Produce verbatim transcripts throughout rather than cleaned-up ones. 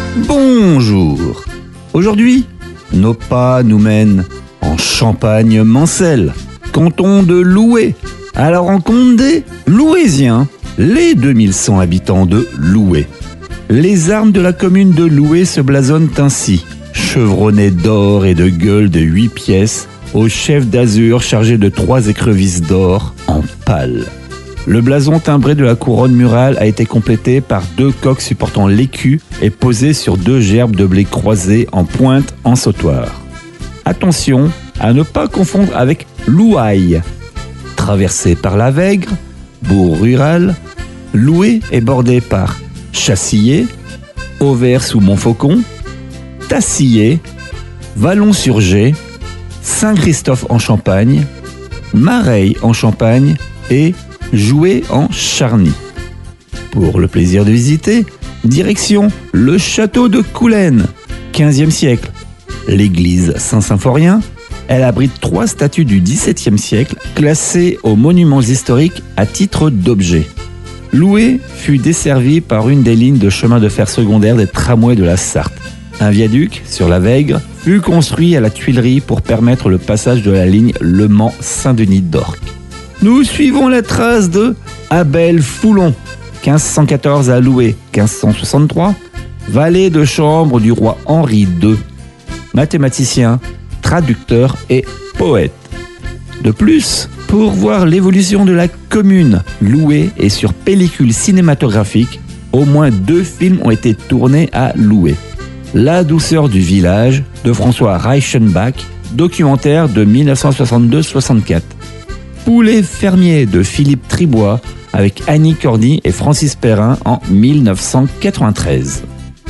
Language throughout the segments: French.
Bonjour. Aujourd'hui, nos pas nous mènent en Champagne-Mancelle, canton de Loué, à la rencontre des Louésiens, les deux mille cent habitants de Loué. Les armes de la commune de Loué se blasonnent ainsi: chevronnet d'or et de gueules de huit pièces, au chef d'azur chargé de trois écrevisses d'or en pâle. Le blason timbré de la couronne murale a été complété par deux coqs supportant l'écu et posé sur deux gerbes de blé croisées en pointe en sautoir. Attention à ne pas confondre avec Louaille. Traversé par la Vègre, bourg rural, Loué est bordé par Chassillet, Auvers sous Montfaucon, Tassillet, Vallon-sur-Gers, Saint-Christophe en Champagne, Mareil en Champagne et Joué en Charny. Pour le plaisir de visiter, direction le château de Coulaine, quinzième siècle. L'église Saint-Symphorien, elle abrite trois statues du dix-septième siècle classées aux monuments historiques à titre d'objet. Loué fut desservie par une des lignes de chemin de fer secondaire des tramways de la Sarthe. Un viaduc sur la Vègre fut construit à la Tuilerie pour permettre le passage de la ligne Le Mans-Saint-Denis-d'Orc. Nous suivons la trace de Abel Foulon, quinze cent quatorze à Loué, quinze cent soixante-trois, valet de chambre du roi Henri deux, mathématicien, traducteur et poète. De plus, pour voir l'évolution de la commune, Loué est sur pellicule cinématographique. Au moins deux films ont été tournés à Loué. La douceur du village de François Reichenbach, documentaire de mille neuf cent soixante-deux soixante-quatre. Poulet fermier de Philippe Tribois avec Annie Cordy et Francis Perrin en mille neuf cent quatre-vingt-treize.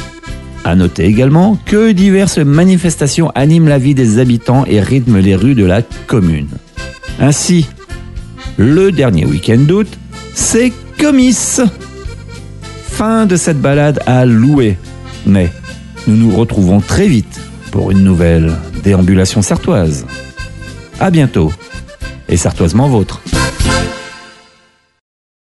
À noter également que diverses manifestations animent la vie des habitants et rythment les rues de la commune. Ainsi, le dernier week-end d'août, c'est Comice. Fin de cette balade à Loué. Mais nous nous retrouvons très vite pour une nouvelle déambulation sartoise. À bientôt, et sartoisement vôtre.